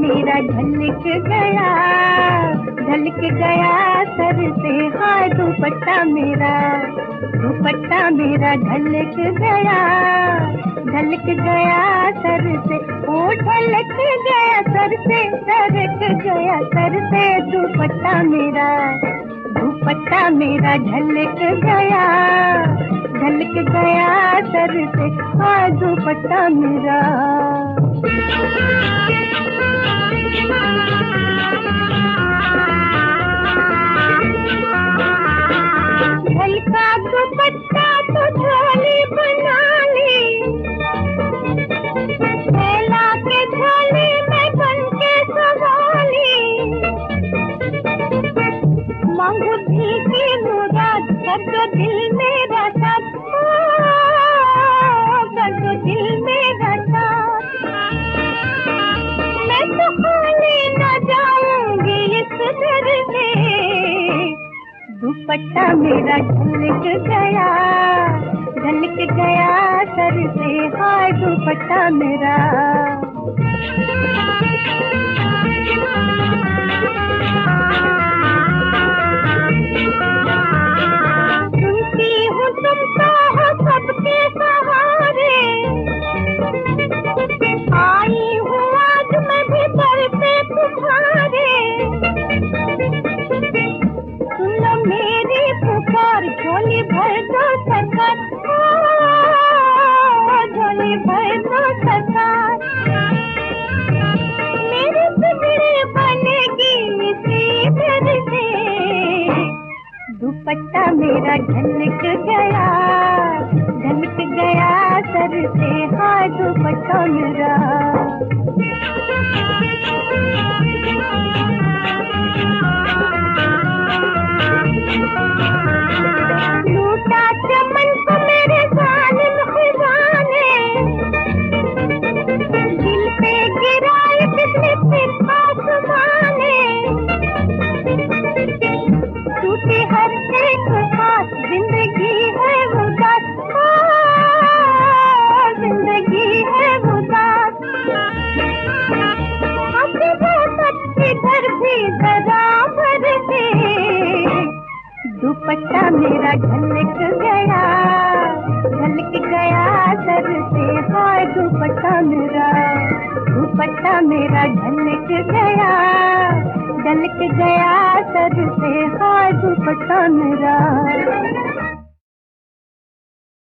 मेरा झलक गया सर से। हाँ दुपट्टा मेरा झलक गया सर से। ओ झलक गया सर से, सरक गया सर से। दुपट्टा मेरा झलक गया सर से। हाँ दुपट्टा मेरा। झलका दुपट्टा तो झोली बना ली, फैला के झोली में बन के सवाली। मांगू धी की मुराद, कर दो दिल मेरा साथ, कर दो दिल मेरा साथ। मैं तो खाली न जाऊंगी इस घर से। दुपट्टा मेरा झलक गया सर से। हाय दुपट्टा मेरा। सुनती हूँ तुम तो हो सबके सहारे, आई हूँ आज मैं भी सर पे तुम्हारे। सुन लो मेरी पुकार, झोली भर दो सरकार, झोली भर दो सरकार। मेरी बिगड़ी बनेगी इसी घर से। दुपट्टा मेरा झलक गया सर से। हाँ दुपट्टा मेरा। लूटा चमन को मेरे जालिम खिजाने, दिल पे गिराए बिजली फिर आसमाने। टूटी हर एक सांस, जिंदगी है उदास, जिंदगी है उदास। अपनी सच्ची घर भी जरा भर दे। दुपट्टा मेरा झलक गया सर से। हाय दुपट्टा मेरा झलक गया सर से। हाय दुपट्टा मेरा।